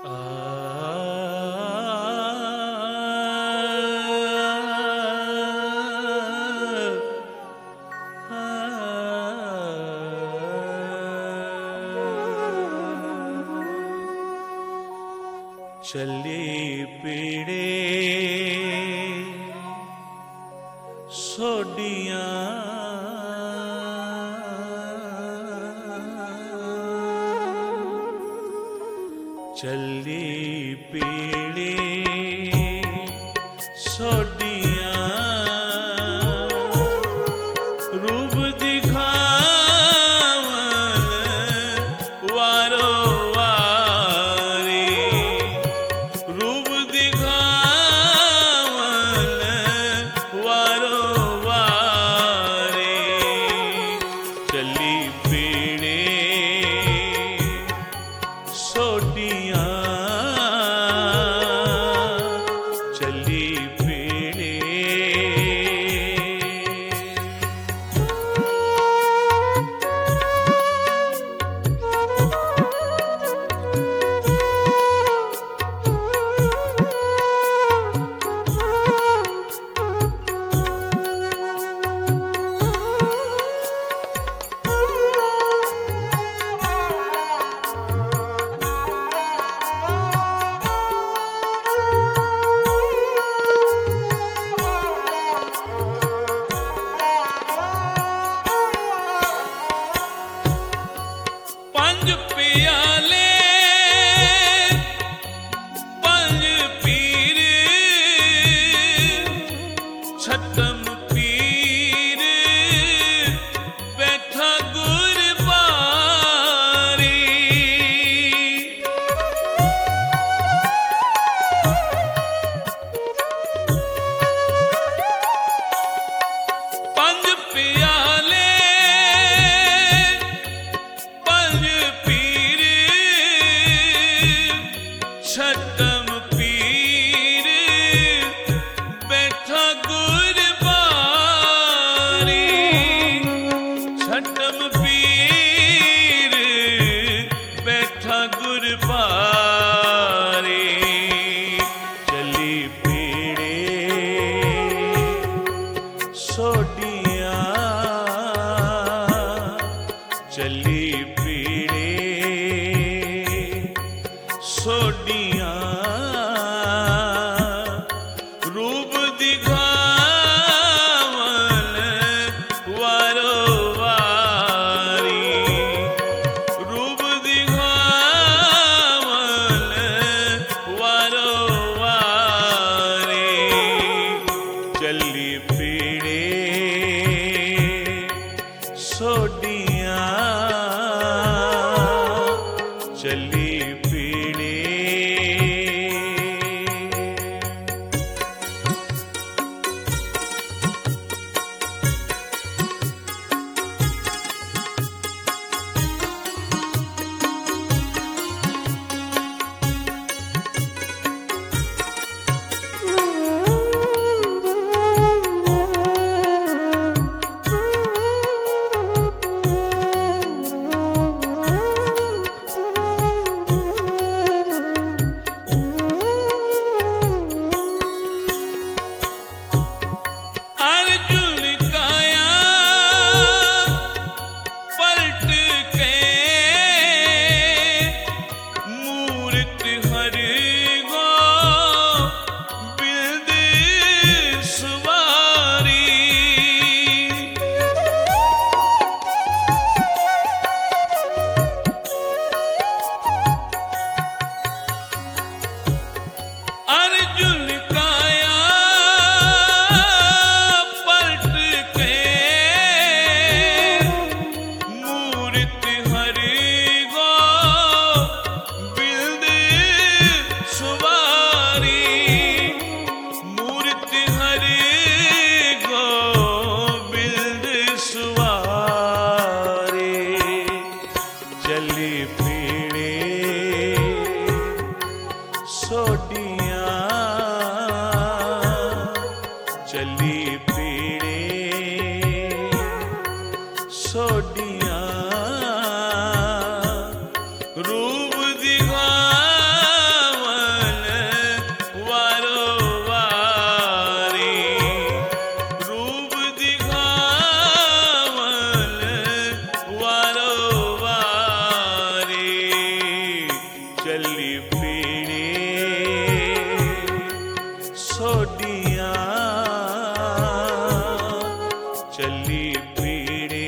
चली पीड़े सोडियां चली पीड़े सोडियां रूप दिखावन वारो चली पीड़े सोडियां रूप दिखावन वारो वारी रूप दिखावन वारो वारी चली पीड़े सोडियां चली पीड़े चली पीड़े सोडियां रूप दिखावन चली पीड़े सोडियां चली पीड़े।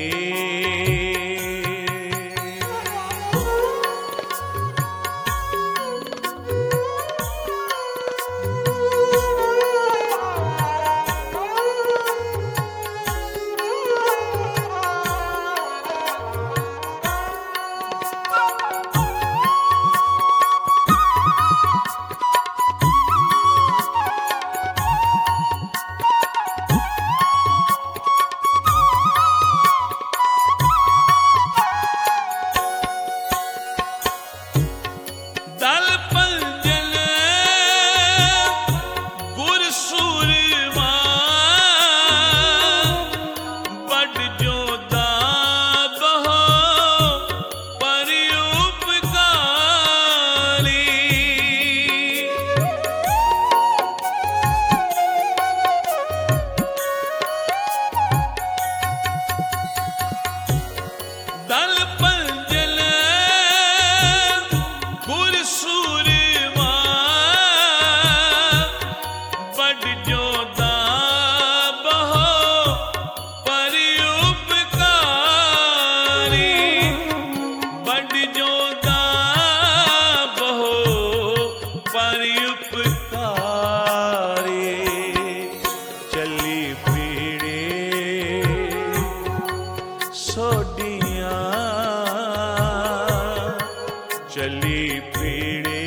चली पीड़े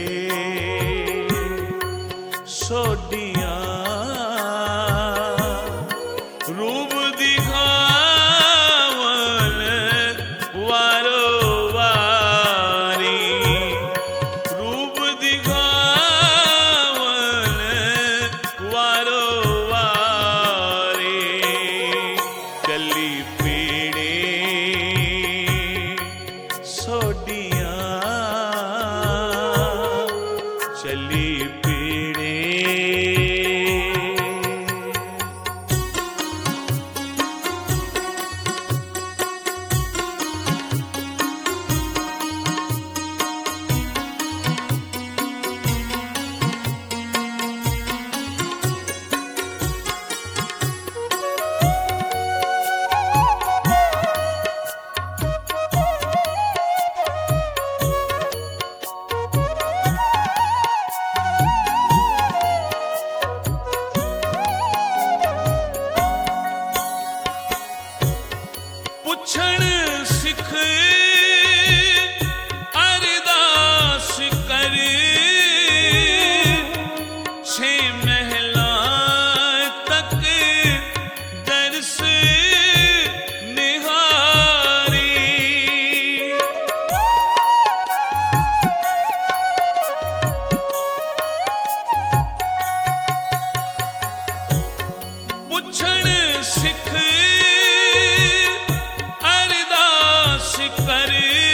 सोडियां रूप दिखावन वारो वारी रूप दिखावन वारो वारी चली पीड़े सोडियां चली पीड़े। पुछण सिख अरदास कर छे महला तक दरस निहारी पुछण सिख कर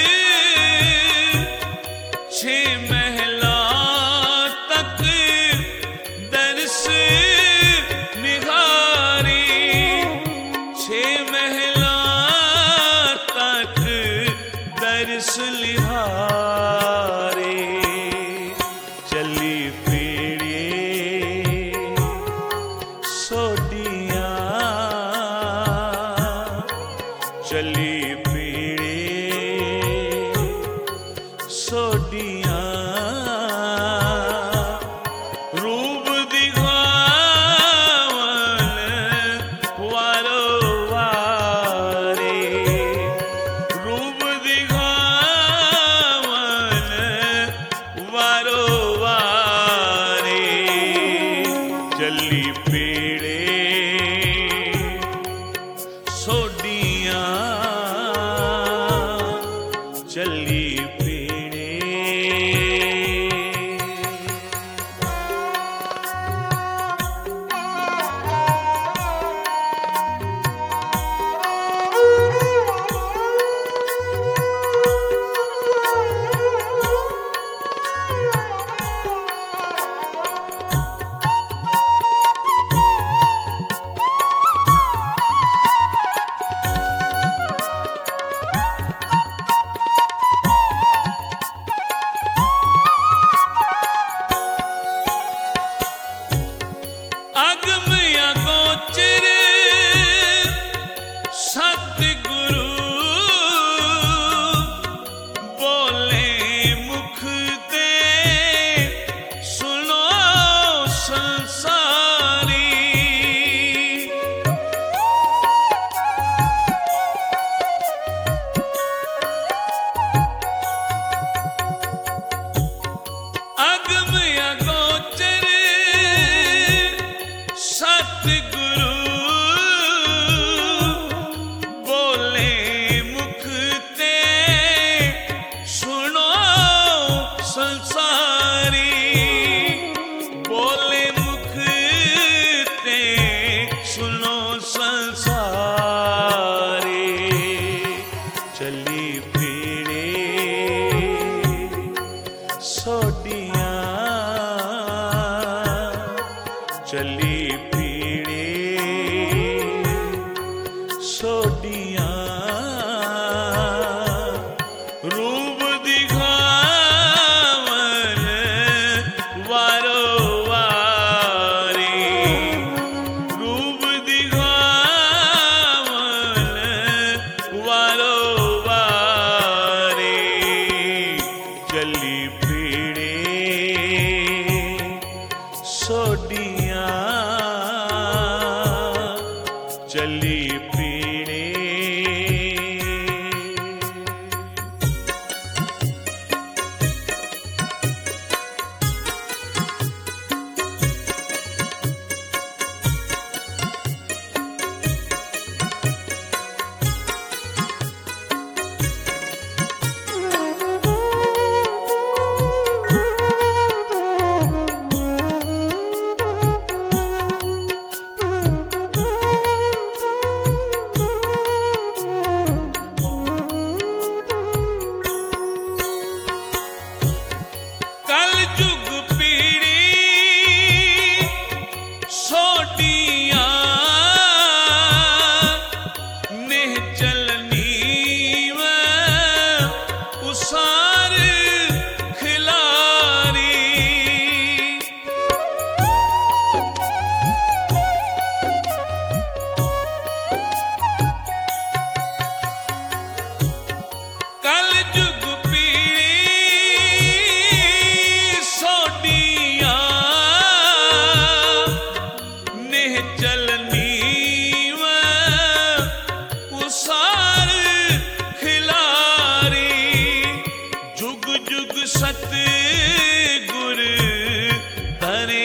छे महला तक दरस निहारी छे महला तक दरस लिहारे चली पीड़े सोडियां चली पीड़े सोडियां रूप दिखावन वारो वारे रूप दिखावन वारो वारे चली पीड़े सोडियां चली पीड़े। सोडियां चली पीड़े सोडियां रूप दिखावन वारो वारी रूप दिखावन वारो वारी चली पीड़े सोडियां चली पीड़े कल जुग पीड़ी सोडियां नेह चलनी व उसार खिलारी कल जुग चलनी व उसार खिलारी जुग जुग सत गुर धरे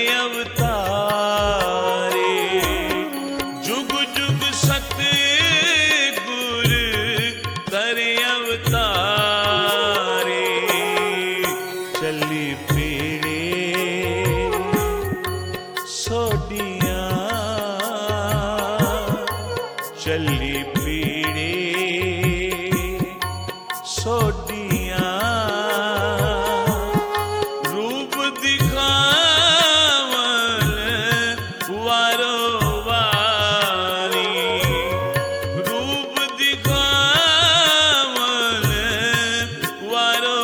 अवतारे जुग जुग सत गुर धरे अवतारे चली पीड़े सोडियां चली पीड़े सोडियां रूप दिखावन वारो वारी रूप दिखावन वारो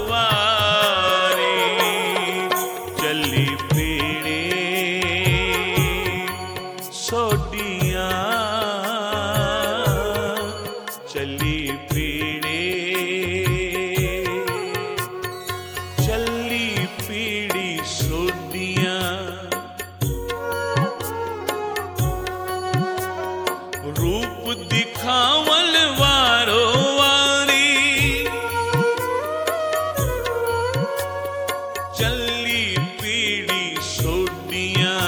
वारी चली पीड़े सोडियां चली पीड़े चली पीड़ी सोडियां रूप दिखावल वारो वारी चली पीड़ी सोडियां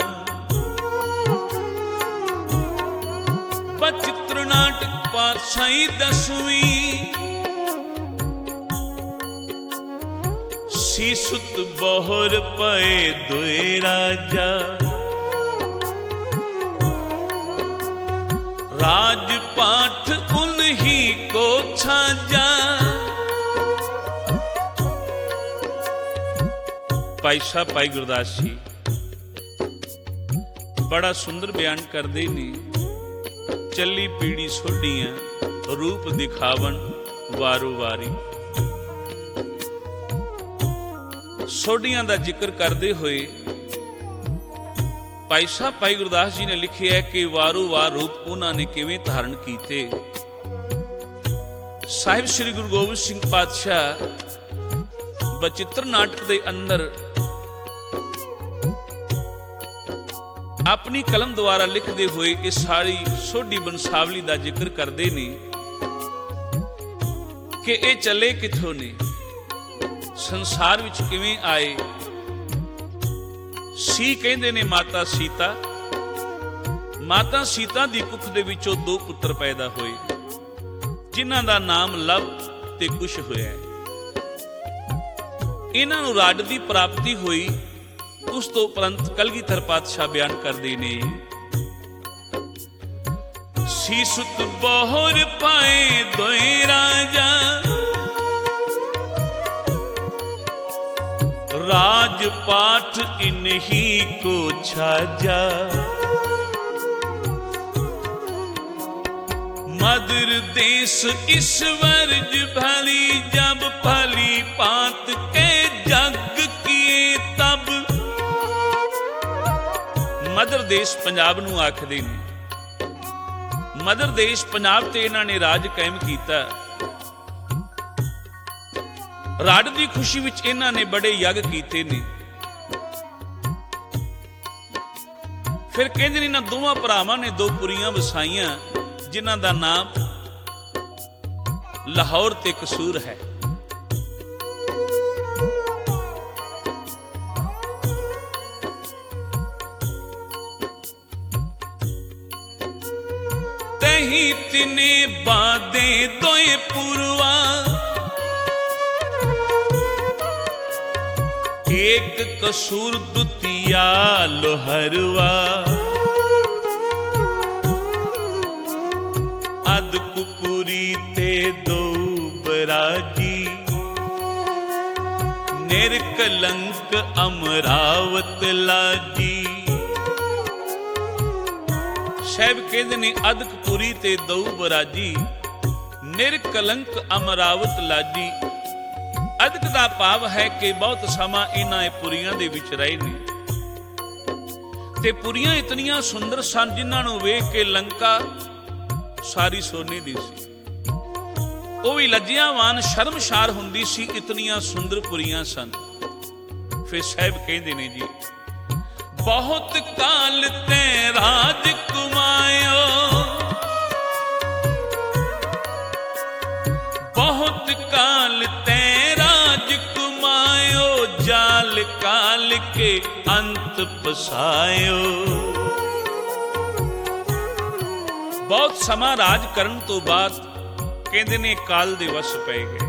बचित्र नाटक पातशाही 10वीं सीसुत बहुर पए दोए राजा राजपाठ उन्हीं को छाजा भाई साहब भाई गुरदास जी बड़ा सुंदर बयान करते ने चली पीड़ी सोडियां रूप दिखावन वारो वारी सोडियां दा जिक्र करते हुए भाई साहब भाई गुरदास जी ने लिखिया है कि वारो वार रूप उन्होंने किवें धारण कीते। साहिब श्री गुरु गोबिंद सिंह पातशाह बचित्र नाटक के अंदर अपनी कलम द्वारा लिखते हुए इस सारी सोडी बंसावली का जिक्र करते ने कि ये चले किथों ने संसार विच किवें आए। सी कहंदे ने माता सीता दी कुख दे विचों 2 पुत्र पैदा होए जिन्हां दा नाम लव ते कुश होया। इन्हां नूं राज दी प्राप्ति हुई। उस तो उपरंत कलगीधर पातशाह बयान करदे ने सीसुत बहुर पाए दोए राजा राजपाठ इन्हीं को छाजा। मदर देश ईश्वर्ज भली, जब भली पात के जग किए तब। मदर देश पंजाब नूं आखदे ने। मदर देश पंजाब ते इन्हां ने राज कायम कीता। राज दी खुशी विच इन्हां ने बड़े यग कीते ने। फिर कहंदे ने इन्हां दोवां भरावां ने दो पुरियां वसाईयां, जिन्हां दा नाम लाहौर ते कसूर है। तही तिने बादे दोए पुरवा, एक कसूर दुतिया लोहरवा। अद कुपुरी ते दो बराजी, निर्कलंक अमरावत लाजी। साहब कहते ने अदकपुरी ते दो बराजी, निर्कलंक अमरावत लाजी। अदक दा भाव है कि बहुत समा इन्हां पुरियां दे विच रहे ने ते पुरियां इतनियां सुंदर सन, जिन्हां नूं वेख के लंका सारी सोने दी सी। वो भी लज्जियावान शर्मशार हुंदी सी, इतनियां सुंदर पुरियां सन। फिर साहब कहते ने जी, बहुत काल ते राज कुमायो, बहुत काल ते राज कुमायो। जाल काल के अंत पसायो। बहुत समा राज करन तो बाद कहंदे ने काल दे वस पै गए।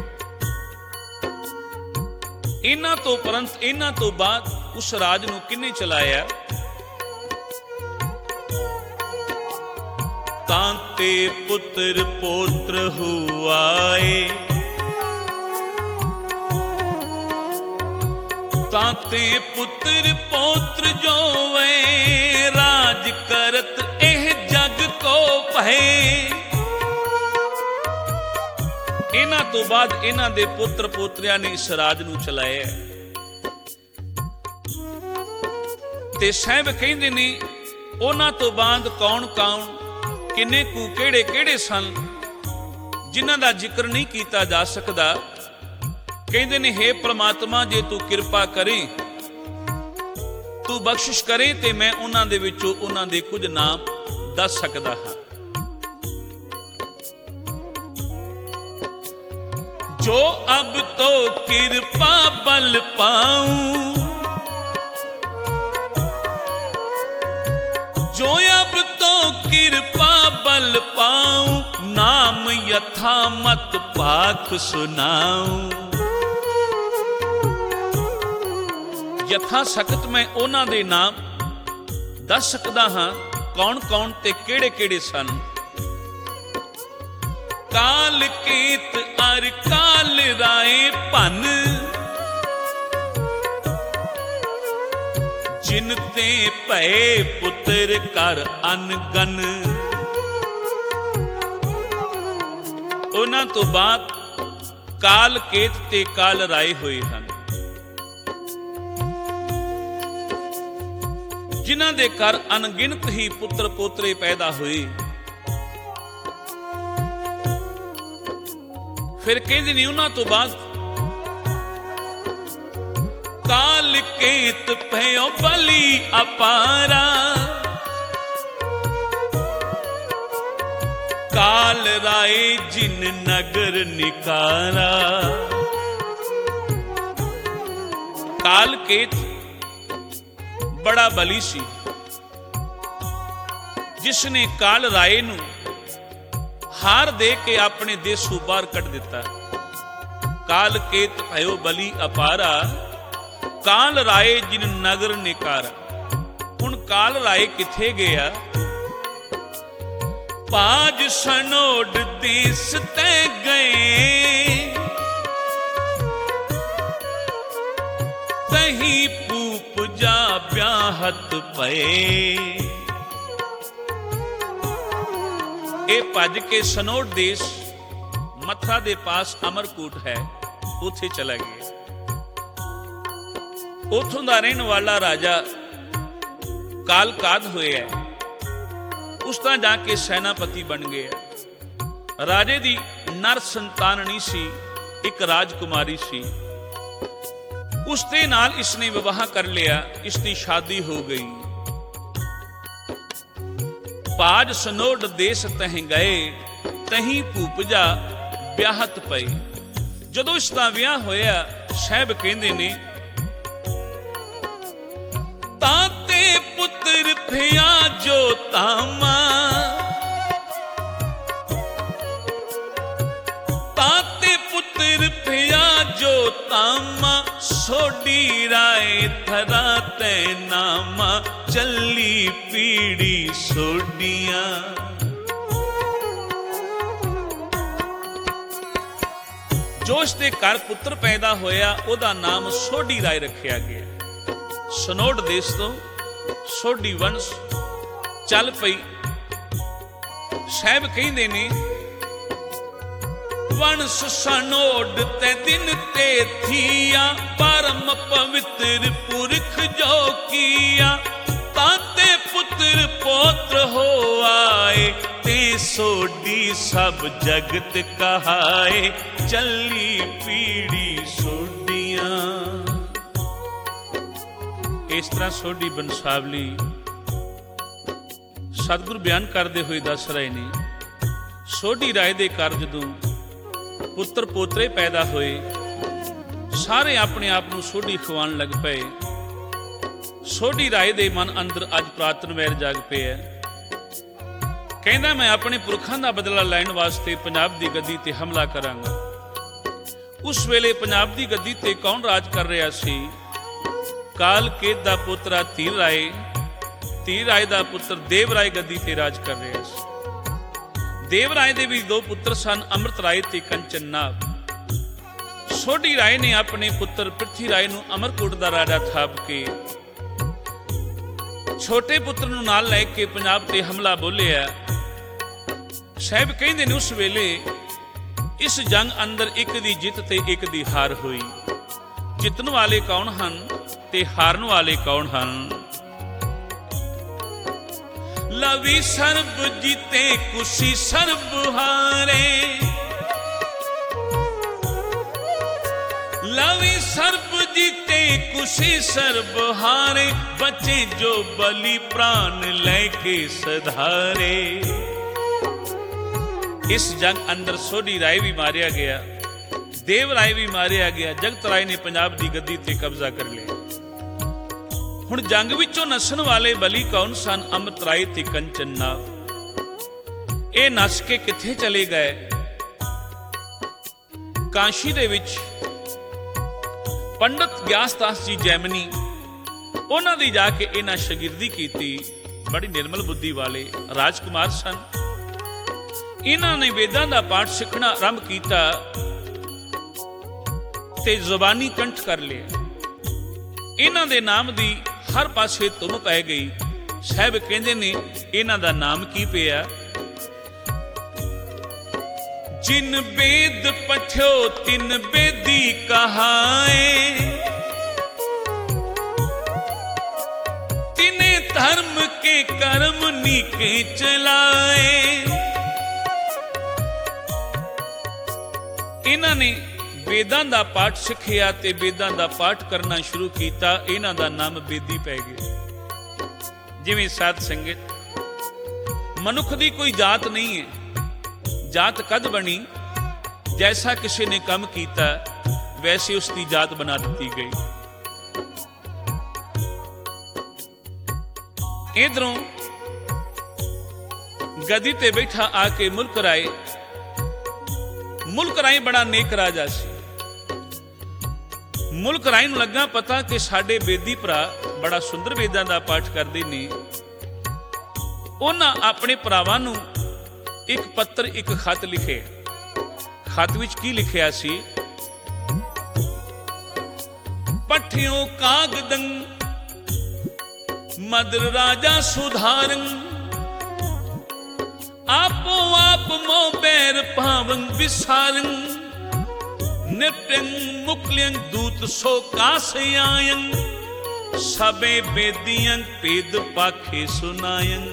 इन्हां तो परंत इन्हां तो बाद उस राज नूं किन्ने चलाया? तांते पुत्र पोत्र हुआए, तांते पुत्र पोत्र जो वे। राज करत एह जग को भय। इन्हां तो बाद इन्हां दे पुत्र पोत्रियां ने इस राज नूं चलाया। ते साहब कहंदे ने उन्हां तो बाद कौन कौन किन्ने कु केड़े केड़े सन, जिन्हां दा जिक्र नहीं कीता जा सकदा। कहंदे ने हे परमात्मा, जे तू किरपा करे, तू बख्शिश करे ते मैं उन्हां दे विचों उन्हां दे कुछ नाम दस सकदा हां। जो अब तो किरपा बल पाऊं, जो अब तो किरपा बल पाऊं। नाम यथा मत पाख सुनाऊं। यथा सकत मैं उन्हां दे नाम दस सकदा हां, कौन कौन ते केड़े केड़े सन। काल केत अर काल राए भन, जिन ते भय पुत्र कर अनगन। उन्हां तो बाद काल केत ते काल राए होए हन, जिन्हां दे घर अनगिनत ही पुत्र पोतरे पैदा हुए। फिर कहंदे ने उन्हां तो बाद काल केत भयो बली अपारा। काल राय जिन नगर निकारा। काल केत बड़ा बली सी, जिसने काल राय नूं हार दे के अपने देशों बाहर कट दिता। काल केत भयो बली अपारा, काल राय जिन नगर निकारा। हुण काल राय किथे गया? पाज सनोड देश ते गए। तही पूप जा ब्याहत पए। ਇਹ ਭੱਜ ਕੇ ਸਨੋਟ ਦੇਸ਼ ਮਥੁਰਾ ਦੇ ਪਾਸ ਅਮਰਕੂਟ ਹੈ, ਉੱਥੇ ਚਲਾ ਗਿਆ। ਉੱਥੋਂ ਦਾ ਰਹਿਣ ਵਾਲਾ ਰਾਜਾ ਕਾਲਕਾਦ ਹੋਇਆ, ਉਸ ਤਰ੍ਹਾਂ ਜਾ ਕੇ ਸੈਨਾਪਤੀ ਬਣ ਗਿਆ। ਰਾਜੇ ਦੀ ਨਰ ਸੰਤਾਨ ਨਹੀਂ ਸੀ, ਇੱਕ ਰਾਜਕੁਮਾਰੀ ਸੀ। ਉਸ ਦੇ ਨਾਲ ਇਸਨੇ ਵਿਵਾਹ ਕਰ ਲਿਆ, ਇਸ ਦੀ ਸ਼ਾਦੀ ਹੋ ਗਈ। ਪਾਜ ਸਨੋਡ ਦੇਸ ਤਹਿ ਗਏ, ਤਹੀਂ ਭੂਪਜਾ ਵਿਆਹਤ ਪਈ। ਜਦੋਂ ਇਸ ਦਾ ਵਿਆਹ ਹੋਇਆ, ਸਾਹਿਬ ਕਹਿੰਦੇ ਨੇ ਤਾਤੇ ਪੁੱਤਰ ਭਿਆ ਜੋ ਤਾਮਾ, ਤਾਤੇ ਪੁੱਤਰ ਭਿਆ ਜੋ ਤਾਮਾ, ਸੋਢੀ ਰਾਏ ਥਰਾ ਤੈ ਨਾਮਾ, ਚੱਲੀ ਪੀੜੀ ਸੋਢੀਆਂ। ਜੋ ਇਸ ਦੇ ਘਰ ਪੁੱਤਰ ਪੈਦਾ ਹੋਇਆ, ਉਹਦਾ ਨਾਮ ਸੋਢੀ ਰਾਏ ਰੱਖਿਆ ਗਿਆ। ਸਨੋਟ ਦੇਸ਼ ਤੋਂ ਸੋਢੀ ਵੰਸ਼ ਚੱਲ ਪਈ। ਸਾਹਿਬ ਕਹਿੰਦੇ ਨੇ ਵੰਸ਼ ਸਨੋਡ ਤੇ ਦਿਨ ਤੇ ਥੀਆ, ਪਰਮ ਪਵਿੱਤਰ ਪੁਰਖ ਜੋ ਕੀਆ, ਤਾਤੇ ਪੁੱਤਰ ਪੋਤਰ ਹੋ ਆਏ, ਤੇ ਸੋਢੀ ਸਭ ਜਗਤ ਕਹਾਏ, ਚੱਲੀ ਪੀੜੀ ਸੋਢੀਆਂ। ਇਸ ਤਰ੍ਹਾਂ ਸੋਢੀ ਬੰਸਾਵਲੀ ਸਤਿਗੁਰੂ ਬਿਆਨ ਕਰਦੇ ਹੋਏ ਦੱਸ ਰਹੇ ਨੇ, ਸੋਢੀ ਰਾਏ ਦੇ ਘਰ ਜਦੋਂ ਪੁੱਤਰ ਪੋਤਰੇ ਪੈਦਾ ਹੋਏ, ਸਾਰੇ ਆਪਣੇ ਆਪ ਨੂੰ ਸੋਢੀ ਖਵਾਉਣ ਲੱਗ ਪਏ। ਸੋਢੀ ਰਾਏ ਦੇ ਮਨ ਅੰਦਰ ਅੱਜ ਪੁਰਾਤਨ ਵੈਰ ਜਾਗ ਪਿਆ। ਕਹਿੰਦਾ ਮੈਂ ਆਪਣੇ ਪੁਰਖਾਂ ਦਾ ਬਦਲਾ ਲੈਣ ਵਾਸਤੇ ਪੰਜਾਬ ਦੀ ਗੱਦੀ ਤੇ ਹਮਲਾ ਕਰਾਂਗਾ। ਉਸ ਵੇਲੇ ਪੰਜਾਬ ਦੀ ਗੱਦੀ ਤੇ ਕੌਣ ਰਾਜ ਕਰ ਰਿਹਾ ਸੀ? ਕਾਲਕੇਤ ਦਾ ਪੁੱਤਰ ਧੀਰ ਰਾਏ, ਧੀਰ ਰਾਏ ਦਾ ਪੁੱਤਰ ਦੇਵ ਰਾਏ ਗੱਦੀ ਤੇ ਰਾਜ ਕਰ ਰਿਹਾ ਸੀ। ਦੇਵ ਰਾਏ ਦੇ ਵੀ ਦੋ ਪੁੱਤਰ ਸਨ, ਅੰਮ੍ਰਿਤ ਰਾਏ ਤੇ ਕੰਚਨ ਨਾਗ। ਸੋਢੀ ਰਾਏ ਨੇ ਆਪਣੇ ਪੁੱਤਰ ਪ੍ਰਿਥੀ ਰਾਏ ਨੂੰ ਅਮਰਕੋਟ ਦਾ ਰਾਜਾ ਥਾਪ ਕੇ ਛੋਟੇ ਪੁੱਤਰ ਨੂੰ ਨਾਲ ਲੈ ਕੇ ਪੰਜਾਬ ਤੇ ਹਮਲਾ ਬੋਲਿਆ। ਸਾਹਿਬ ਕਹਿੰਦੇ ਨੇ ਉਸ ਵੇਲੇ ਇਸ ਜੰਗ ਅੰਦਰ ਇੱਕ ਦੀ ਜਿੱਤ ਤੇ ਇੱਕ ਦੀ ਹਾਰ ਹੋਈ। ਜਿੱਤਣ ਵਾਲੇ ਕੌਣ ਹਨ ਤੇ ਹਾਰਨ ਵਾਲੇ ਕੌਣ ਹਨ? ਲਵੀ ਸਰਬ ਜੀਤੇ ਕੁਸ਼ੀ ਸਰਬ ਹਾਰੇ, ਲਵੀ ਸਰਬ ਜੀਤੇ ਕੁਸ਼ੀ ਸਰਬ ਹਾਰੇ, ਬਚੇ ਜੋ ਬਲੀ ਪ੍ਰਾਨ ਲੈ ਕੇ ਸਧਾਰੇ। ਇਸ ਜੰਗ ਅੰਦਰ ਸੋਢੀ ਰਾਏ ਵੀ ਮਾਰਿਆ ਗਿਆ, ਦੇਵ ਰਾਏ ਵੀ ਮਾਰਿਆ ਗਿਆ। ਜਗਤ ਰਾਏ ਨੇ ਪੰਜਾਬ ਦੀ ਗੱਦੀ ਤੇ ਕਬਜ਼ਾ ਕਰ ਲਿਆ। ਹੁਣ ਜੰਗ ਵਿੱਚੋਂ ਨਸਣ ਵਾਲੇ ਬਲੀ ਕੌਣ ਸਨ? ਅੰਮ੍ਰਿਤ ਰਾਏ ਤੇ ਕੰਚਨ ਨਾਗ। ਇਹ ਨਸ ਕੇ ਕਿੱਥੇ ਚਲੇ ਗਏ? ਕਾਸ਼ੀ ਦੇ ਵਿੱਚ ਪੰਡਤ ਗਿਆਸਦਾਸ ਜੀ ਜੈਮਨੀ, ਉਹਨਾਂ ਦੀ ਜਾ ਕੇ ਇਹਨਾਂ ਸ਼ਾਗਿਰਦੀ ਕੀਤੀ। ਬੜੀ ਨਿਰਮਲ ਬੁੱਧੀ ਵਾਲੇ ਰਾਜਕੁਮਾਰ ਸਨ। ਇਹਨਾਂ ਨੇ ਵੇਦਾਂ ਦਾ ਪਾਠ ਸਿੱਖਣਾ ਆਰੰਭ ਕੀਤਾ ਤੇ ਜ਼ੁਬਾਨੀ ਕੰਠ ਕਰ ਲਿਆ। ਇਹਨਾਂ ਦੇ ਨਾਮ ਦੀ ਹਰ ਪਾਸੇ ਧੁਨ ਪੈ ਗਈ। ਸਾਹਿਬ ਕਹਿੰਦੇ ਨੇ ਇਹਨਾਂ ਦਾ ਨਾਮ ਕੀ ਪਿਆ? ਜਿਨ ਵੇਦ ਪਠਿਓ ਤਿਨ ਬੇਦੀ ਕਹਾਏ, ਤਿਨੇ ਧਰਮ ਕੇ ਕਰਮ ਨੀਕੇ ਚਲਾਏ। ਇਹਨਾਂ ਨੇ ਵੇਦਾਂ ਦਾ ਪਾਠ ਸਿੱਖਿਆ ਤੇ ਵੇਦਾਂ ਦਾ ਪਾਠ ਕਰਨਾ ਸ਼ੁਰੂ ਕੀਤਾ। ਇਹਨਾਂ ਦਾ ਨਾਮ ਬੇਦੀ ਪੈ ਗਿਆ। ਜਿਵੇਂ ਸਾਧ ਸੰਗਤ, ਮਨੁੱਖ ਦੀ ਕੋਈ ਜਾਤ ਨਹੀਂ ਹੈ। ਜਾਤ ਕਦ ਬਣੀ? ਜੈਸਾ ਕਿਸੇ ਨੇ ਕੰਮ ਕੀਤਾ ਵੈਸੇ ਉਸ ਦੀ ਜਾਤ ਬਣਾ ਦਿੱਤੀ ਗਈ। ਇਧਰੋਂ ਗੱਦੀ ਤੇ ਬੈਠਾ ਆ ਕੇ ਮੁਲਕ ਰਾਏ, ਮੁਲਕ ਰਾਏ ਬੜਾ ਨੇਕ ਰਾਜਾ ਸੀ। ਮੁਲਕ ਰਾਏ ਨੂੰ ਲੱਗਾ ਪਤਾ ਕਿ ਸਾਡੇ ਬੇਦੀ ਭਰਾ ਬੜਾ ਸੁੰਦਰ ਵੇਦਾਂ ਦਾ ਪਾਠ ਕਰਦੇ ਨੇ। ਉਹਨਾਂ ਆਪਣੇ ਭਰਾਵਾਂ ਨੂੰ ਇੱਕ ਪੱਤਰ, ਇੱਕ ਖਤ ਲਿਖੇ। ਖਤ ਵਿੱਚ ਕੀ ਲਿਖਿਆ ਸੀ? पठ्यो कागदं मदर राजा सुधारं आपो आप मोह बैर पावं विसारं नित्यं मुक्लियं दूत सो कासयायं सबे बेदियं पेद पाखे सुनायं।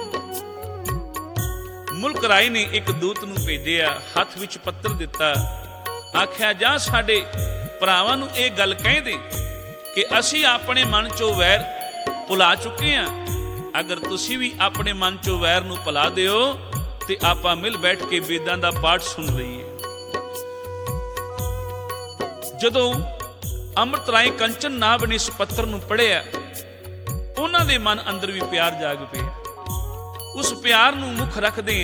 मुल्क राय ने एक दूत नूं भेजिया, हथ विच पत्र दिता, आख्या जा साडे भरावां नूं इह गल कह दे कि असीं अपने मन चों वैर भुला चुके हां, अगर तुसीं भी अपने मन चों वैर नूं भुला दिओ ते आपां मिल बैठ के वेदां दा पाठ सुन लईए। जदों अमृत राय कंचन नाभ ने इस पत्र नूं पढ़िया, उन्हां दे मन अंदर भी प्यार जाग पिया। उस प्यार नूं मुख रखदे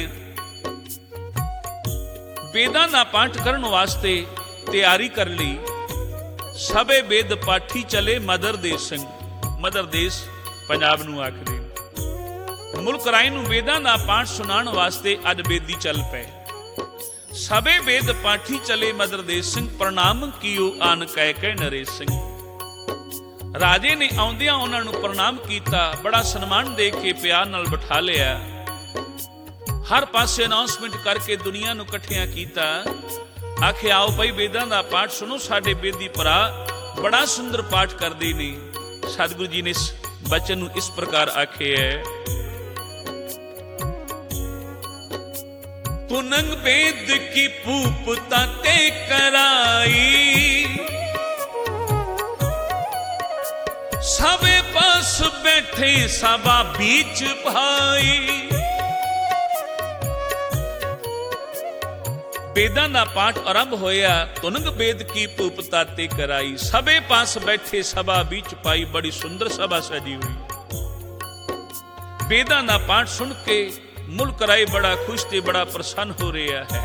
वेदां दा पाठ करन वास्ते तैयारी कर लई। सबे वेद पाठी चले मदर देश संग। मदर देश पंजाब नूं आखदे। मुल्क राय नूं वेदां दा पाठ सुनाउण वास्ते अज बेदी चल पए। सबे वेद पाठी चले मदर देश संग, प्रणाम कीओ आन कह के नरेश सिंह। राजे ने आउंदियां उन्हां नूं प्रणाम कीता, बड़ा सन्मान दे के प्यार नाल बिठा लिया। हर पासे अनाउंसमेंट करके दुनिया नूं इकट्ठियां कीता। आखे आओ भाई वेदां दा पाठ सुनो, साडे बेदी भरा बड़ा सुंदर पाठ करदे ने। सतगुरु जी ने इस बचन नूं इस प्रकार आखे है, पुनंग वेद की पूप ताते कराई, सबे पास बैठे सभा बीच भाई। वेदां दा पाठ आरंभ होया, तुनंग वेद की पूप ताते कराई, सबे पास बैठे सभा बीच पाई। बड़ी सुंदर सभा सजी हुई। वेदां दा पाठ सुन के मुल्क राय बड़ा खुश ते बड़ा प्रसन्न हो रहा है।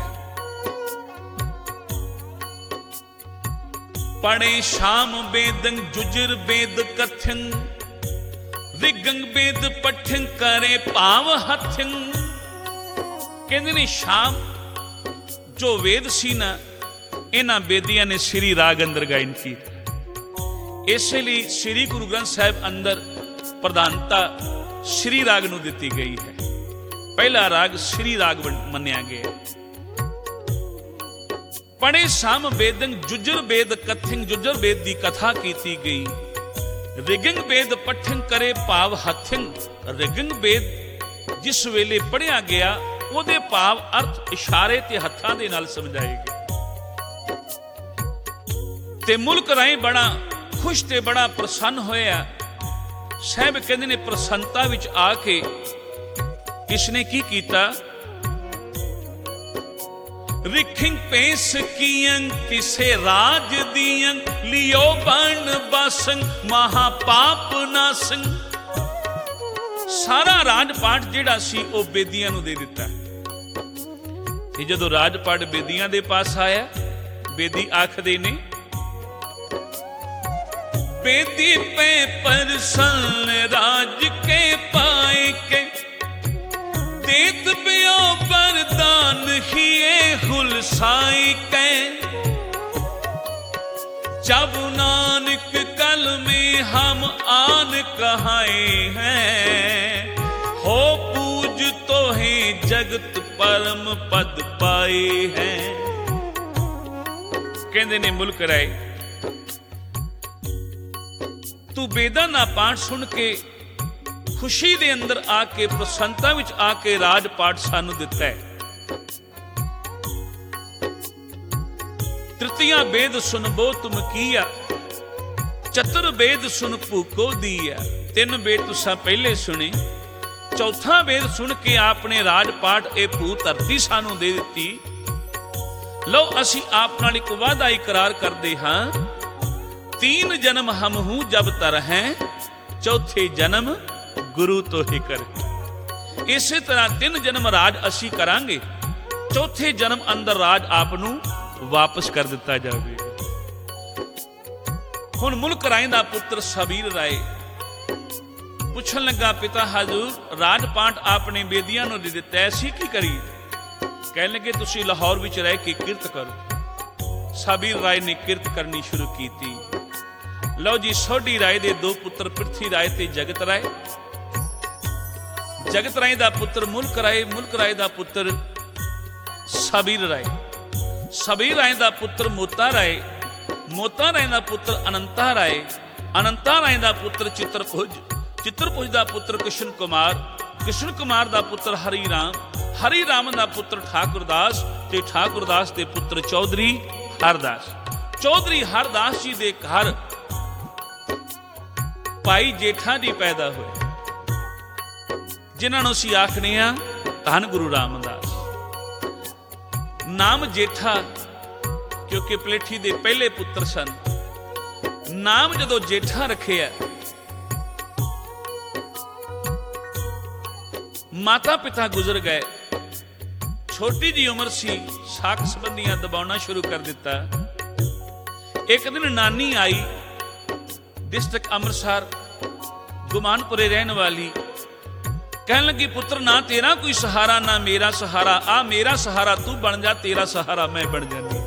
पढ़े शाम वेदं जुजर वेद कथ्यं, ऋगंग वेद पठ्यं करे पाव हथ्यं। कहते ने शाम जो वेद सी ना, इन्हां बेदियां ने श्री राग अंदर गायन की। इसलिए श्री गुरु ग्रंथ साहिब अंदर प्रधानता श्री राग नूं दिती गई है। पहला राग श्री राग मन्निया गया। पढ़े शाम वेदं जुजर वेद कथ्यं, जुजर वेद की कथा की गई। ऋगंग वेद पठ्यं करे भाव हथ्यं, ऋगंग वेद जिस वेले पढ़िया गया ਉਹਦੇ ਭਾਵ अर्थ इशारे ते हत्थां दे नाल समझाए गए। ते मुल्क राय बड़ा खुश ते बड़ा प्रसन्न होया। साहब कहते ने प्रसन्नता विच आके किसने की कीता, रिखिंग पेस कियं किसे राज दियं, लियो बन बसंग महापाप नासंग। सारा राजपाट जिहड़ा सी ओ बेदियां नूं दे दिता। ते जदों राजपाट बेदियां दे पास आया, बेदी आखदे ने, बेदी पे परसन राज के पाए के, देत पियो वरदान हिए हुलसाई के। जब नानक कल में हम आन कहाए हैं, हो पूज तो है जगत परम पद पाए हैं। कहते ने मुल्क राय, तू वेदां दा पाठ सुन के खुशी दे अंदर आके प्रसन्नता विच आके राज पाठ सानू दिता है। तृतीया वेद सुनबो तुम किया, चतुर वेद सुन भूको दिया। तीन वेद तुसा पहले सुने, चौथा वेद सुन के आपने राजपाट ए भू धरती सानू दे दिती। लो असी आप नाल एक वादा इकरार करते हाँ, 3 जन्म हम हूं जब तर हैं, चौथे जन्म गुरु तो ही कर। इसे तरह 3 जन्म राज असी करांगे, चौथे जन्म अंदर राज आप नू वापस कर दिता जाएगा। हुण मुल्क राय दा पुत्र सबीर राय पुछन लगा, पिता हजूर राजपाट आपने बेदियां नूं दे दिता, ऐसी की करी? कह लगे तुसी लाहौर विच रह के किरत करो। सबीर राय ने किरत करनी शुरू की। ਲਓ ਜੀ, ਸੋਢੀ ਰਾਏ ਦੇ ਦੋ ਪੁੱਤਰ, ਪ੍ਰਿਥੀ ਰਾਏ ਤੇ ਜਗਤ ਰਾਏ। ਜਗਤ ਰਾਏ ਦਾ ਪੁੱਤਰ ਮੁਲਕ ਰਾਏ, ਮੁਲਕ ਰਾਏ ਦਾ ਪੁੱਤਰ ਸਬੀਰ ਰਾਏ, ਸਬੀਰ ਰਾਏ ਦਾ ਪੁੱਤਰ ਮੋਤਾ ਰਾਏ, ਮੋਤਾ ਰਾਏ ਦਾ ਪੁੱਤਰ ਅਨੰਤਾ ਰਾਏ, ਅਨੰਤਾ ਰਾਏ ਦਾ ਪੁੱਤਰ ਚਿੱਤਰਭੁਜ, ਚਿੱਤਰਭੁਜ ਦਾ ਪੁੱਤਰ ਕ੍ਰਿਸ਼ਨ ਕੁਮਾਰ, ਕ੍ਰਿਸ਼ਨ ਕੁਮਾਰ ਦਾ ਪੁੱਤਰ ਹਰੀ ਰਾਮ, ਹਰੀ ਰਾਮ ਦਾ ਪੁੱਤਰ ਠਾਕੁਰਦਾਸ ਤੇ ਠਾਕੁਰਦਾਸ ਦੇ ਪੁੱਤਰ ਚੌਧਰੀ ਹਰਦਾਸ। ਚੌਧਰੀ ਹਰਦਾਸ ਜੀ ਦੇ ਘਰ ਭਾਈ ਜੇਠਾ ਜੀ ਪੈਦਾ ਹੋਏ, ਜਿਨ੍ਹਾਂ ਨੂੰ ਅਸੀਂ ਆਖਦੇ ਹਾਂ ਧੰਨ ਗੁਰੂ ਰਾਮਦਾਸ। ਨਾਮ ਜੇਠਾ ਕਿਉਂਕਿ ਪਲੇਠੀ ਦੇ ਪਹਿਲੇ ਪੁੱਤਰ ਸਨ। ਨਾਮ ਜਦੋਂ ਜੇਠਾ ਰੱਖਿਆ, ਮਾਤਾ ਪਿਤਾ ਗੁਜ਼ਰ ਗਏ, ਛੋਟੀ ਜੀ ਉਮਰ ਸੀ, ਸਾਕ ਸੰਬੰਧੀਆਂ ਦਬਾਉਣਾ ਸ਼ੁਰੂ ਕਰ ਦਿੱਤਾ। ਇੱਕ ਦਿਨ ਨਾਨੀ ਆਈ, ਡਿਸਟ੍ਰਿਕਟ ਅੰਮ੍ਰਿਤਸਰ ਗੁਮਾਨਪੁਰੇ ਰਹਿਣ ਵਾਲੀ, ਕਹਿਣ ਲੱਗੀ ਪੁੱਤਰ ਨਾ ਤੇਰਾ ਕੋਈ ਸਹਾਰਾ ਨਾ ਮੇਰਾ ਸਹਾਰਾ, ਆ ਮੇਰਾ ਸਹਾਰਾ ਤੂੰ ਬਣ ਜਾ, ਤੇਰਾ ਸਹਾਰਾ ਮੈਂ ਬਣ ਜਾਂਦੀ।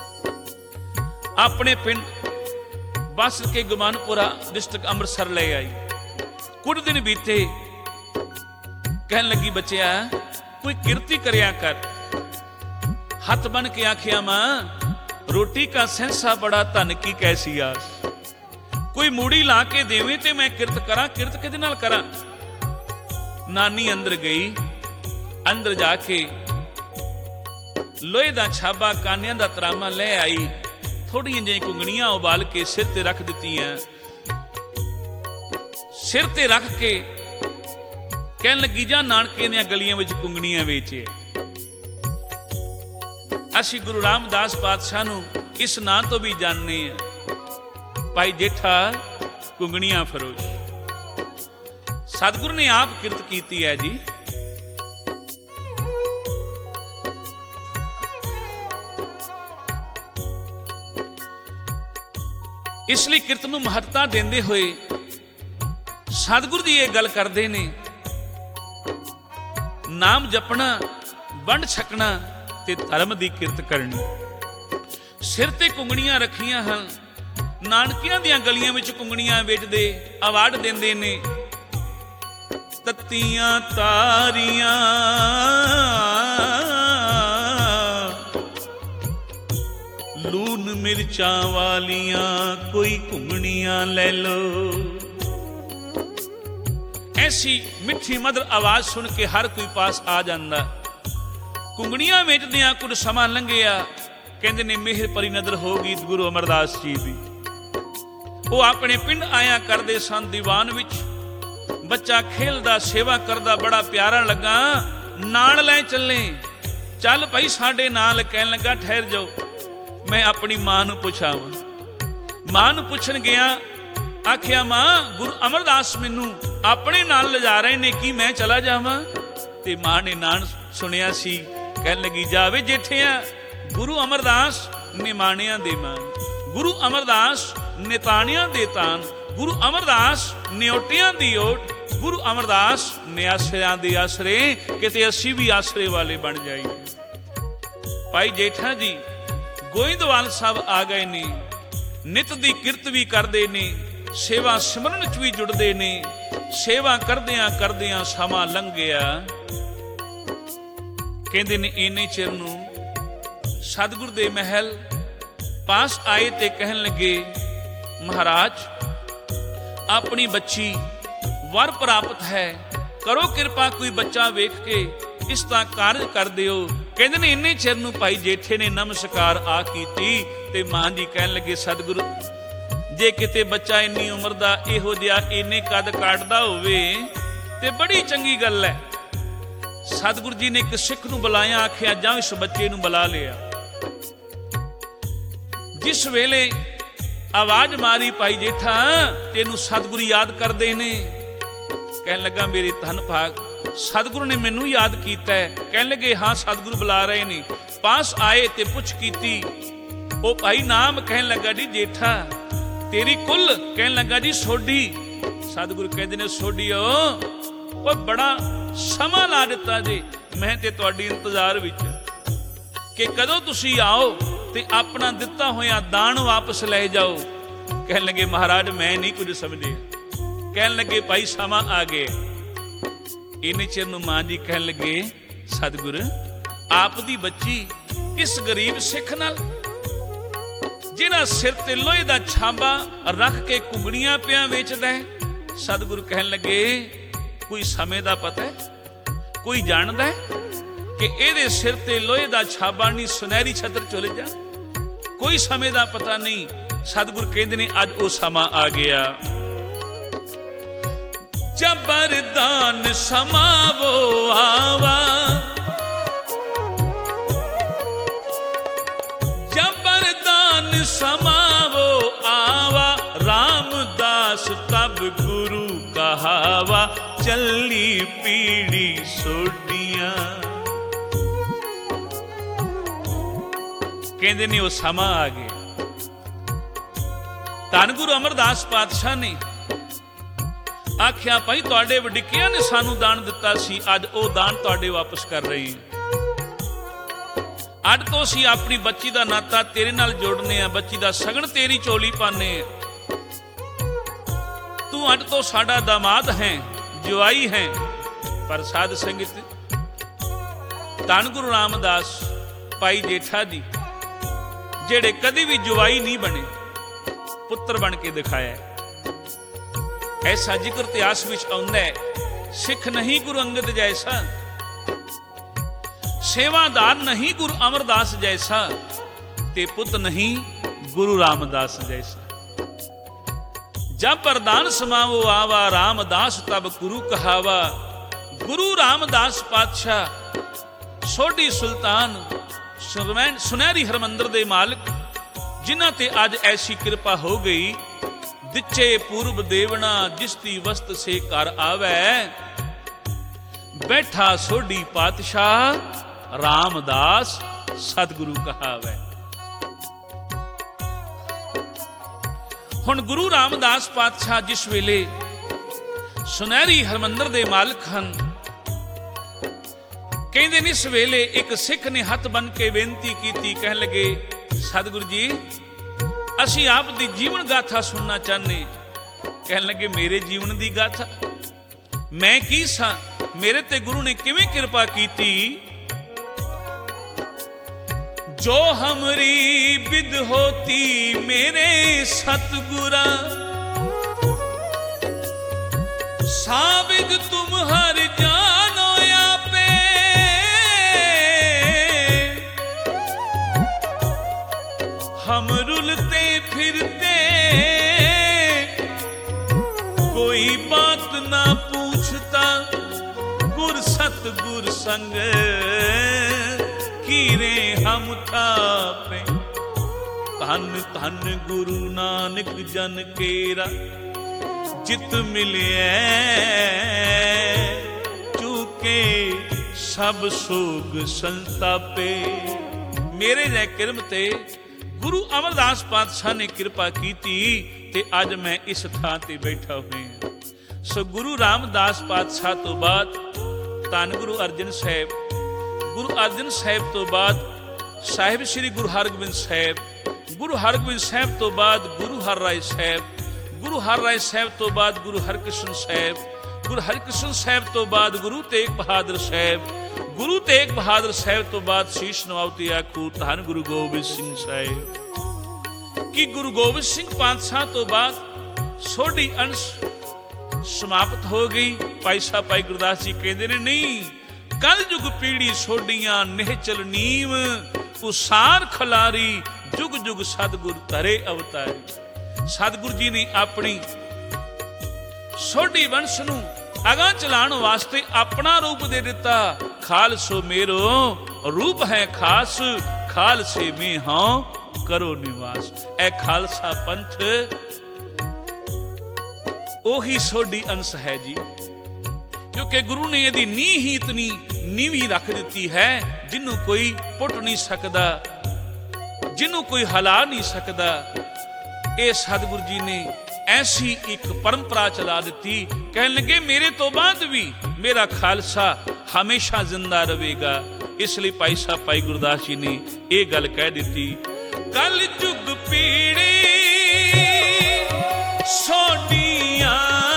ਆਪਣੇ ਪਿੰਡ ਬੱਸ ਕੇ ਗੁਮਾਨਪੁਰਾ ਡਿਸਟ੍ਰਿਕਟ ਅੰਮ੍ਰਿਤਸਰ ਲੈ ਆਈ। ਕੁਝ ਦਿਨ ਬੀਤੇ, ਕਹਿਣ ਲੱਗੀ ਬੱਚਿਆ ਕੋਈ ਕਿਰਤੀ ਕਰਿਆ ਕਰ। ਹੱਥ ਬਨ ਕੇ ਆਖਿਆ ਮਾਂ ਰੋਟੀ ਕਾ ਸੈਂਸਾ ਬੜਾ ਧਨ ਕੀ ਕੈਸੀ ਆਸ, ਕੋਈ ਮੂੜੀ ਲਾ ਕੇ ਦੇਵੇ ਤੇ ਮੈਂ ਕਿਰਤ ਕਰਾਂ, ਕਿਰਤ ਕਿਹਦੇ ਨਾਲ ਕਰਾਂ। ਨਾਨੀ ਅੰਦਰ ਗਈ, ਅੰਦਰ ਜਾ ਕੇ ਲੋਹੇ ਦਾ ਛਾਬਾ ਕਾਨਿਆਂ ਦਾ ਤਰਾਮਾ ਲੈ ਆਈ, ਥੋੜੀਆਂ ਜਿਹੀਆਂ ਕੁੰਗਣੀਆਂ ਉਬਾਲ ਕੇ ਸਿਰ ਤੇ ਰੱਖ ਦਿੱਤੀਆਂ। ਸਿਰ ਤੇ ਰੱਖ ਕੇ ਕਹਿਣ ਲੱਗੀ ਜਾ ਨਾਨਕੇ ਦੀਆਂ ਗਲੀਆਂ ਵਿੱਚ ਕੁੰਗਣੀਆਂ ਵੇਚੇ। ਅਸੀਂ ਗੁਰੂ ਰਾਮਦਾਸ ਪਾਤਸ਼ਾਹ ਨੂੰ ਇਸ ਨਾਂ ਤੋਂ ਵੀ ਜਾਣਦੇ ਹਾਂ, ਭਾਈ ਜੇਠਾ ਕੁੰਗਣੀਆਂ ਫਰੋਸ਼। ਸਤਿਗੁਰੂ ਨੇ ਆਪ ਕਿਰਤ ਕੀਤੀ ਹੈ ਜੀ। ਇਸ ਲਈ ਕਿਰਤ ਨੂੰ ਮਹੱਤਤਾ ਦਿੰਦੇ ਹੋਏ ਸਤਿਗੁਰੂ ਜੀ ਇਹ ਗੱਲ ਕਰਦੇ ਨੇ, ਨਾਮ ਜਪਣਾ, ਵੰਡ ਛਕਣਾ ਤੇ ਧਰਮ ਦੀ ਕਿਰਤ ਕਰਨੀ। ਸਿਰ ਤੇ ਕੁੰਗਣੀਆਂ ਰੱਖੀਆਂ ਹਨ, ਨਾਨਕਿਆਂ ਦੀਆਂ ਗਲੀਆਂ ਵਿੱਚ ਕੁੰਗਣੀਆਂ ਵੇਚਦੇ, ਅਵਾਰਡ ਦਿੰਦੇ ਨੇ। ਤੱਤੀਆਂ ਤਾਰੀਆਂ ਲੂਣ ਮਿਰਚਾਂ ਵਾਲੀਆਂ ਕੋਈ ਕੁੰਗਣੀਆਂ ਲੈ ਲੋ। ਐਸੀ ਮਿੱਠੀ ਮਧੁਰ ਆਵਾਜ਼ ਸੁਣ ਕੇ ਹਰ ਕੋਈ ਪਾਸ ਆ ਜਾਂਦਾ। ਕੁੰਗਣੀਆਂ ਵੇਚਦਿਆਂ ਕੁਝ ਸਮਾਂ ਲੰਘਿਆ, ਕਹਿੰਦੇ ਨੇ ਮਿਹਰ ਭਰੀ ਨਜ਼ਰ ਹੋ ਗਈ ਗੁਰੂ ਅਮਰਦਾਸ ਜੀ ਦੀ। ਉਹ ਆਪਣੇ ਪਿੰਡ ਆਇਆ ਕਰਦੇ ਸਨ। ਦੀਵਾਨ ਵਿੱਚ ਬੱਚਾ ਖੇਲਦਾ, ਸੇਵਾ ਕਰਦਾ, ਬੜਾ ਪਿਆਰਾ ਲੱਗਾ, ਨਾਲ ਲੈ ਚੱਲੇ। ਚੱਲ ਭਾਈ ਸਾਡੇ ਨਾਲ। ਕਹਿਣ ਲੱਗਾ ਠਹਿਰ ਜਾਓ, ਮੈਂ ਆਪਣੀ ਮਾਂ ਨੂੰ ਪੁੱਛਾਵਾਂ। ਮਾਂ ਨੂੰ ਪੁੱਛਣ ਗਿਆ, ਆਖਿਆ ਮਾਂ ਗੁਰੂ ਅਮਰਦਾਸ ਮੈਨੂੰ ਆਪਣੇ ਨਾਲ ਲਿਜਾ ਰਹੇ ਨੇ, ਕੀ ਮੈਂ ਚਲਾ ਜਾਵਾਂ? ਤੇ ਮਾਂ ਨੇ ਨਾਂ ਸੁਣਿਆ ਸੀ। ਕਹਿਣ ਲੱਗੀ ਜਾਵੇ ਜੇਠਿਆ, ਗੁਰੂ ਅਮਰਦਾਸ ਨਿਮਾਣਿਆਂ ਦੇ ਮਾਨ, ਗੁਰੂ ਅਮਰਦਾਸ ਨਿਤਾਣਿਆਂ ਦੇ ਤਾਨ, ਗੁਰੂ ਅਮਰਦਾਸ ਨਿਓਟਿਆਂ ਦੀ ਓਟ, ਗੁਰੂ ਅਮਰਦਾਸ ਨਿਆਸਰਿਆਂ ਦੇ ਆਸਰੇ, ਕਿਤੇ ਅਸੀਂ ਵੀ ਆਸਰੇ ਵਾਲੇ ਬਣ ਜਾਈਏ। ਭਾਈ ਜੇਠਾ ਜੀ ਗੋਇੰਦਵਾਲ ਸਾਹਿਬ ਆ ਗਏ ਨੇ, ਨਿਤ ਦੀ ਕਿਰਤ ਵੀ ਕਰਦੇ ਨੇ, ਸੇਵਾ ਸਿਮਰਨ ਚ ਵੀ ਜੁੜਦੇ ਨੇ। ਸੇਵਾ ਕਰਦਿਆਂ ਕਰਦਿਆਂ ਸਮਾਂ ਲੰਘ ਗਿਆ। ਕਹਿੰਦੇ ਨੇ ਇੰਨੇ ਚਿਰ ਨੂੰ ਸਤਿਗੁਰ ਦੇ ਮਹਿਲ ਪਾਸ ਆਏ ਤੇ ਕਹਿਣ ਲੱਗੇ ਮਹਾਰਾਜ ਆਪਣੀ ਬੱਚੀ ਵਰ ਪ੍ਰਾਪਤ ਹੈ, ਕਰੋ ਕਿਰਪਾ ਕੋਈ ਬੱਚਾ ਵੇਖ ਕੇ ਇਸ ਦਾ ਕਾਰਜ ਕਰ ਦਿਓ। ਕਹਿੰਦੇ ਨੇ ਇੰਨੇ ਚਿਰ ਨੂੰ ਭਾਈ ਜੇਠੇ ਨੇ ਨਮਸਕਾਰ ਆ ਕੀਤੀ ਤੇ ਮਾਂ ਜੀ ਕਹਿਣ ਲੱਗੇ ਸਤਿਗੁਰੂ ਜੇ ਕਿਤੇ ਬੱਚਾ ਇੰਨੀ ਉਮਰ ਦਾ ਇਹੋ ਜਿਹਾ ਇੰਨੇ ਕੱਦ ਕਾਟਦਾ ਹੋਵੇ ਤੇ ਬੜੀ ਚੰਗੀ ਗੱਲ ਹੈ। ਸਤਿਗੁਰੂ ਜੀ ਨੇ ਇੱਕ ਸਿੱਖ ਨੂੰ ਬੁਲਾਇਆ, ਆਖਿਆ ਜਾਂ ਇਸ ਬੱਚੇ ਨੂੰ ਬੁਲਾ ਲਿਆ। ਜਿਸ ਵੇਲੇ ਆਵਾਜ਼ ਮਾਰੀ ਭਾਈ ਜੇਠਾ, ਤੈਨੂੰ ਸਤਿਗੁਰੂ ਯਾਦ ਕਰਦੇ ਨੇ। ਕਹਿਣ ਲੱਗਾ ਮੇਰੇ ਧੰਨ ਭਾਗ ਸਤਿਗੁਰੂ ਨੇ ਮੈਨੂੰ ਯਾਦ ਕੀਤਾ ਹੈ। ਕਹਿਣ ਲੱਗੇ ਹਾਂ ਸਤਿਗੁਰੂ ਬੁਲਾ ਰਹੇ ਨੇ। ਪਾਸ ਆਏ ਤੇ ਪੁੱਛ ਕੀਤੀ। ਉਹ ਭਾਈ ਨਾਮ ਕਹਿਣ ਲੱਗਾ ਜੀ ਜੇਠਾ। ਤੇਰੀ ਕੁੱਲ? ਕਹਿਣ ਲੱਗਾ ਜੀ ਸੋਢੀ। ਸਤਿਗੁਰੂ ਕਹਿੰਦੇ ਨੇ ਸੋਢੀਓ ਉਹ ਬੜਾ ਸਮਾਂ ਲਾ ਦਿੱਤਾ ਜੀ, ਮੈਂ ਤੇ ਤੁਹਾਡੀ ਇੰਤਜ਼ਾਰ ਵਿੱਚ ਕਿ ਕਦੋਂ ਤੁਸੀਂ ਆਓ ਤੇ ਆਪਣਾ ਦਿੱਤਾ ਹੋਇਆ ਦਾਨ ਵਾਪਸ ਲੈ ਜਾਓ। ਕਹਿਣ ਲੱਗੇ ਮਹਾਰਾਜ ਮੈਂ ਨਹੀਂ ਕੁਝ ਸਮਝਿਆ। ਕਹਿਣ ਲੱਗੇ ਭਾਈ ਸਮਾਂ ਆ ਗਏ। ਇੰਨੇ ਚਿਰ ਨੂੰ ਮਾਂ ਜੀ ਕਹਿਣ ਲੱਗੇ ਸਤਿਗੁਰ ਆਪ ਦੀ ਬੱਚੀ ਇਸ ਗਰੀਬ ਸਿੱਖ ਨਾਲ, ਜਿਹੜਾ ਸਿਰ ਤੇ ਲੋਹੇ ਦਾ ਛਾਂਬਾ ਰੱਖ ਕੇ ਕੁੰਗੜੀਆਂ ਪਿਆ ਵੇਚਦਾ ਹੈ। ਸਤਿਗੁਰੂ ਕਹਿਣ ਲੱਗੇ ਕੋਈ ਸਮੇਂ ਦਾ ਪਤਾ ਹੈ, ਕੋਈ ਜਾਣਦਾ ਹੈ ਕਿ ਇਹਦੇ ਸਿਰ ਤੇ ਲੋਹੇ ਦਾ ਛਾਂਬਾ ਨਹੀਂ ਸੁਨਹਿਰੀ ਛਤਰ ਚੁੱਲ ਜਾ? ਕੋਈ ਸਮੇਂ ਦਾ ਪਤਾ ਨਹੀਂ। ਸਤਿਗੁਰੂ ਕਹਿੰਦੇ ਨੇ ਅੱਜ ਉਹ ਸਮਾਂ ਆ ਗਿਆ। ਜਬਰਦਾਨ ਸਮਾਂ ਵੋ ਆਵਾ, जबरदान समावो आवा, रामदास तब गुरु कहावा, चली पीढ़ी सोडियां। कहते ने वो समा आ गया। धन गुरु अमरदास पातशाह ने आख्या भाई तुहाडे वडिकियां ने सानू दान दिता सी, अज वो दान तुहाडे वापस कर रहे हैं। अज तो असीं अपनी बच्ची का नाता तेरे नाल जोड़ने, बच्ची का सगन तेरी चोली पाने। तू अज तो साडा दामाद है, जवाई है। पर साध संगत धन गुरु रामदास भाई जेठा जी जेड़े कदी भी जवाई नहीं बने, पुत्र बन के दिखाया। ऐसा जिक्र इतिहास विच आउंदा है। सिख नहीं गुरु अंगद जैसा, सेवादार नहीं गुरु अमरदास जैसा, ते पुत नहीं गुरु रामदास जैसा। जब वरदान समावो आवा, रामदास तब गुरु कहावा। गुरु रामदास पातशाह सोढ़ी सुल्तान सुनहरी हरमंदर दे मालिक, जिन्हां ते अज ऐसी कृपा हो गई। दिचे पूर्व देवना, जिसती वस्त से कर आवे। बैठा सोढ़ी पातशाह, रामदास सतगुरु कहावै। हुण गुरु रामदास पातशाह जिस वेले सुनहरी हरमंदर दे मालिक हन, कहंदे ने इस वेले एक सिख ने हथ बन के बेनती की। कहन लगे सतगुरु जी असी आप दी जीवन गाथा सुनना चाहने। कहन लगे मेरे जीवन दी गाथा? मैं की सा, मेरे ते गुरु ने किवें कृपा कीती। जो हमरी विद होती मेरे सतगुरा, साबिद तुम हर जानो आपे। हम रुलते फिरते कोई बात ना पूछता, गुर सतगुर संग कीरे हम थापे। धन धन गुरु नानक जन केरा, जित मिले चूके सब सोग संतापे। मेरे जै किरम ते गुरु अमरदास पातशाह ने कृपा की ते अज मैं इस थां ते बैठा हुआ। सो गुरु रामदास पातशाह तो बाद धन गुरु अर्जन साहब, गुरु अर्जन साहब तो बाद साहिब श्री गुरु हरगोबिंद साहब, गुरु हरगोबिंद साहब तो बाद गुरु हरराय साहब, गुरु हरराय साहब तो बाद गुरु हरकृष्ण साहब, गुरु हरकृष्ण साहब तो बाद गुरु तेग बहादुर साहब, गुरु तेग बहादुर साहब तो बाद शीश नवावती आखू धन गुरु गोबिंद सिंह साहब। कि गुरु गोबिंद सिंह पातशाह तो बाद सोढ़ी अंश समाप्त हो गई। भाई साहब भाई गुरदास जी कहते ने नहीं, कल जुग पीढ़ी सोढ़ियां निहचल नीव, उसार खलारी जुग जुग सतगुर धरे अवतारी। सतगुरु जी ने अपनी सोढ़ी वंश नूं अगां चलाण वास्ते अपना रूप दे दिता। खालसो मेरो रूप है खास, खालसे में हाँ करो निवास। ए खालसा पंथ ओही सोढ़ी अंश है जी, क्योंकि गुरु ने यदि नींह ही इतनी नीवी रख दी है जिन्हों कोई पुट नहीं सकता, जिन्हों कोई हला नहीं सकता। ये सतगुरु जी ने ऐसी एक परंपरा चला दी। कहने लगे मेरे तो बाद भी मेरा खालसा हमेशा जिंदा रहेगा। इसलिए भाई साहब भाई गुरदास जी ने यह गल कह दी, कल जुग पीढ़ी ਸੋਡੀਆਂ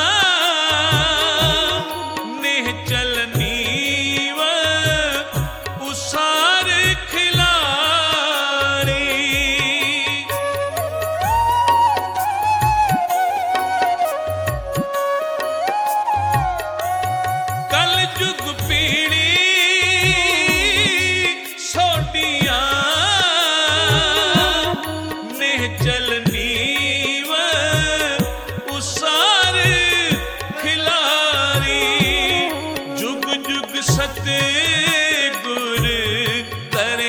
ਨੇਹ ਚਲਨੀ ਵ ਉਸਾਰ ਖਿਲਾਰੀ। ਕਲ ਜੁਗ ਪੀੜੀ ਸੋਡੀਆਂ ਨੇਹ ਚਲਨੀ ਸਤਿਗੁਰ ਤਰੇ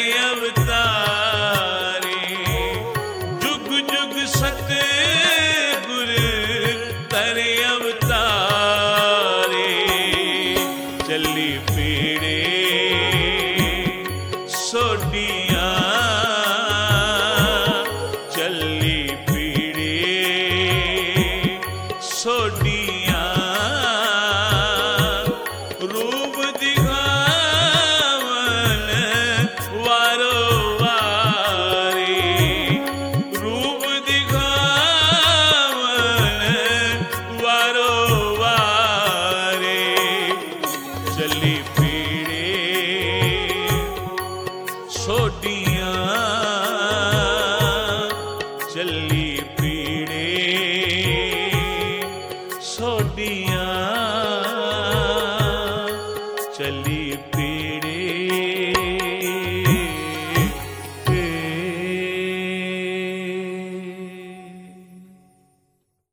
ਅਵਤਾਰੇ। ਜੁਗ ਜੁਗ ਸਤਿਗੁਰ ਤਰੇ ਅਵਤਾਰੇ। ਚੱਲੀ ਪੀੜੇ ਸੋਡੀਆਂ ਚੱਲੀ ਪੀੜੇ ਸੋਡੀਆਂ।